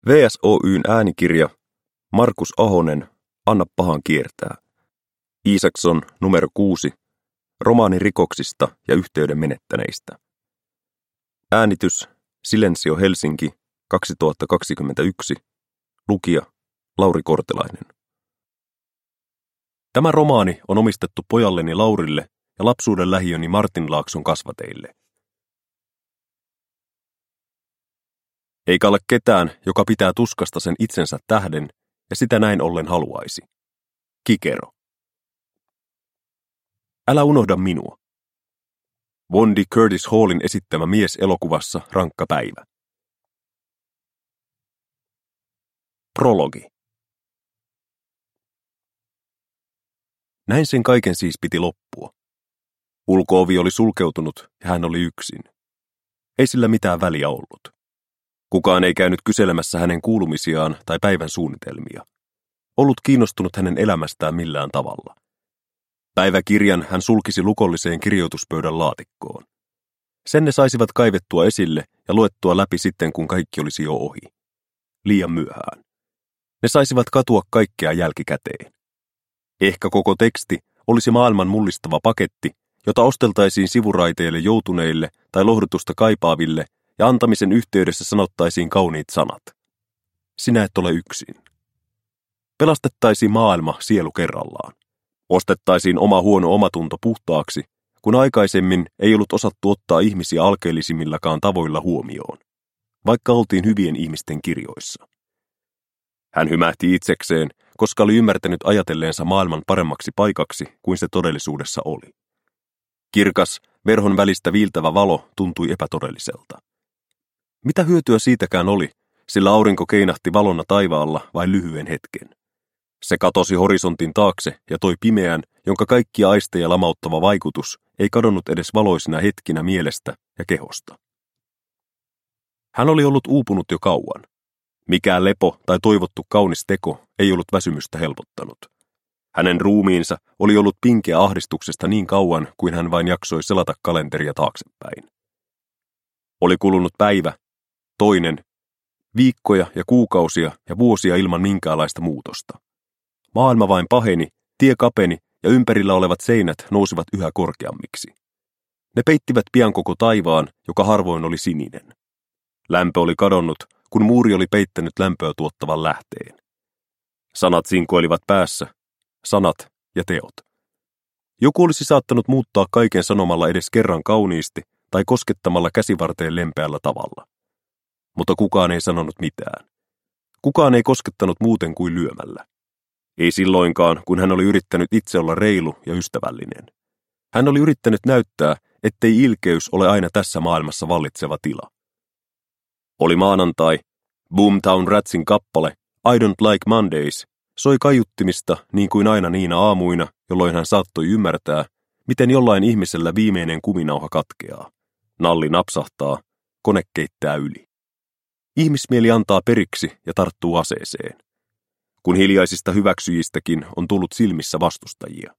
VSOY:n äänikirja Markus Ahonen, Anna pahan kiertää. Isaksson numero 6, romaani rikoksista ja yhteyden menettäneistä. Äänitys Silensio Helsinki 2021. Lukija Lauri Kortelainen. Tämä romaani on omistettu pojalleni Laurille ja lapsuuden lähiöni Martin Laakson kasvateille. Eikä ole ketään, joka pitää tuskasta sen itsensä tähden ja sitä näin ollen haluaisi. Kikero. Älä unohda minua. Wondi Curtis Hallin esittämä mies elokuvassa Rankka päivä. Prologi. Näin sen kaiken siis piti loppua. Ulko-ovi oli sulkeutunut ja hän oli yksin. Ei sillä mitään väliä ollut. Kukaan ei käynyt kyselemässä hänen kuulumisiaan tai päivän suunnitelmia. Ollut kiinnostunut hänen elämästään millään tavalla. Päiväkirjan hän sulkisi lukolliseen kirjoituspöydän laatikkoon. Sen ne saisivat kaivettua esille ja luettua läpi sitten, kun kaikki olisi jo ohi. Liian myöhään. Ne saisivat katua kaikkea jälkikäteen. Ehkä koko teksti olisi maailman mullistava paketti, jota osteltaisiin sivuraiteille joutuneille tai lohdutusta kaipaaville, ja antamisen yhteydessä sanottaisiin kauniit sanat. Sinä et ole yksin. Pelastettaisiin maailma sielu kerrallaan. Ostettaisiin oma huono omatunto puhtaaksi, kun aikaisemmin ei ollut osattu ottaa ihmisiä alkeellisimmillaan tavoilla huomioon, vaikka oltiin hyvien ihmisten kirjoissa. Hän hymähti itsekseen, koska oli ymmärtänyt ajatelleensa maailman paremmaksi paikaksi kuin se todellisuudessa oli. Kirkas, verhon välistä viiltävä valo tuntui epätodelliselta. Mitä hyötyä siitäkään oli, sillä aurinko keinahti valona taivaalla vain lyhyen hetken. Se katosi horisontin taakse ja toi pimeän, jonka kaikkia aisteja lamauttava vaikutus ei kadonnut edes valoisina hetkinä mielestä ja kehosta. Hän oli ollut uupunut jo kauan. Mikään lepo tai toivottu kaunis teko ei ollut väsymystä helpottanut. Hänen ruumiinsa oli ollut pinkeä ahdistuksesta niin kauan, kuin hän vain jaksoi selata kalenteria taaksepäin. Oli kulunut päivä, toinen, viikkoja ja kuukausia ja vuosia ilman minkäänlaista muutosta. Maailma vain paheni, tie kapeni ja ympärillä olevat seinät nousivat yhä korkeammiksi. Ne peittivät pian koko taivaan, joka harvoin oli sininen. Lämpö oli kadonnut, kun muuri oli peittänyt lämpöä tuottavan lähteen. Sanat sinkoilivat päässä, sanat ja teot. Joku olisi saattanut muuttaa kaiken sanomalla edes kerran kauniisti tai koskettamalla käsivarteen lempeällä tavalla. Mutta kukaan ei sanonut mitään. Kukaan ei koskettanut muuten kuin lyömällä. Ei silloinkaan, kun hän oli yrittänyt itse olla reilu ja ystävällinen. Hän oli yrittänyt näyttää, ettei ilkeys ole aina tässä maailmassa vallitseva tila. Oli maanantai, Boomtown Ratsin kappale I Don't Like Mondays soi kaiuttimista niin kuin aina niinä aamuina, jolloin hän saattoi ymmärtää, miten jollain ihmisellä viimeinen kuminauha katkeaa. Nalli napsahtaa, kone keittää yli. Ihmismieli antaa periksi ja tarttuu aseeseen, kun hiljaisista hyväksyjistäkin on tullut silmissä vastustajia.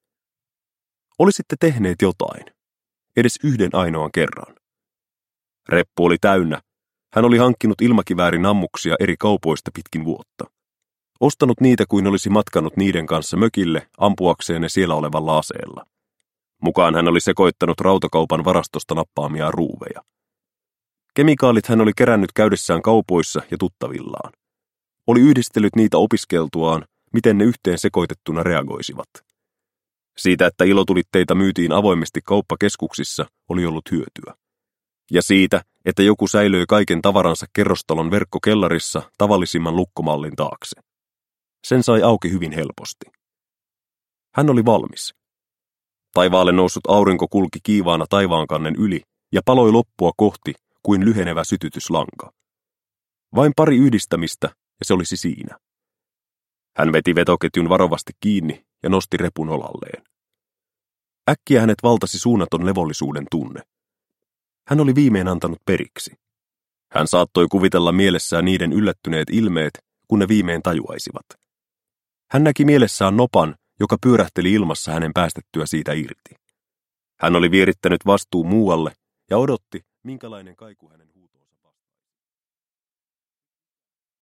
Olisitte tehneet jotain, edes yhden ainoan kerran. Reppu oli täynnä. Hän oli hankkinut ilmakiväärin ammuksia eri kaupoista pitkin vuotta. Ostanut niitä kuin olisi matkannut niiden kanssa mökille ampuakseen ne siellä olevalla aseella. Mukaan hän oli sekoittanut rautakaupan varastosta nappaamia ruuveja. Kemikaalit hän oli kerännyt käydessään kaupoissa ja tuttavillaan. Oli yhdistellyt niitä opiskeltuaan, miten ne yhteen sekoitettuna reagoisivat. Siitä, että ilotulitteita myytiin avoimesti kauppakeskuksissa, oli ollut hyötyä. Ja siitä, että joku säilöi kaiken tavaransa kerrostalon verkkokellarissa tavallisimman lukkomallin taakse. Sen sai auki hyvin helposti. Hän oli valmis. Taivaalle noussut aurinko kulki kiivaana taivaankannen yli ja paloi loppua kohti kuin lyhenevä sytytyslanka. Vain pari yhdistämistä ja se olisi siinä. Hän veti vetoketjun varovasti kiinni ja nosti repun olalleen. Äkkiä hänet valtasi suunnaton levollisuuden tunne. Hän oli viimein antanut periksi. Hän saattoi kuvitella mielessään niiden yllättyneet ilmeet, kun ne viimein tajuaisivat. Hän näki mielessään nopan, joka pyörähteli ilmassa hänen päästettyä siitä irti. Hän oli vierittänyt vastuun muualle ja odotti, minkälainen kaiku hänen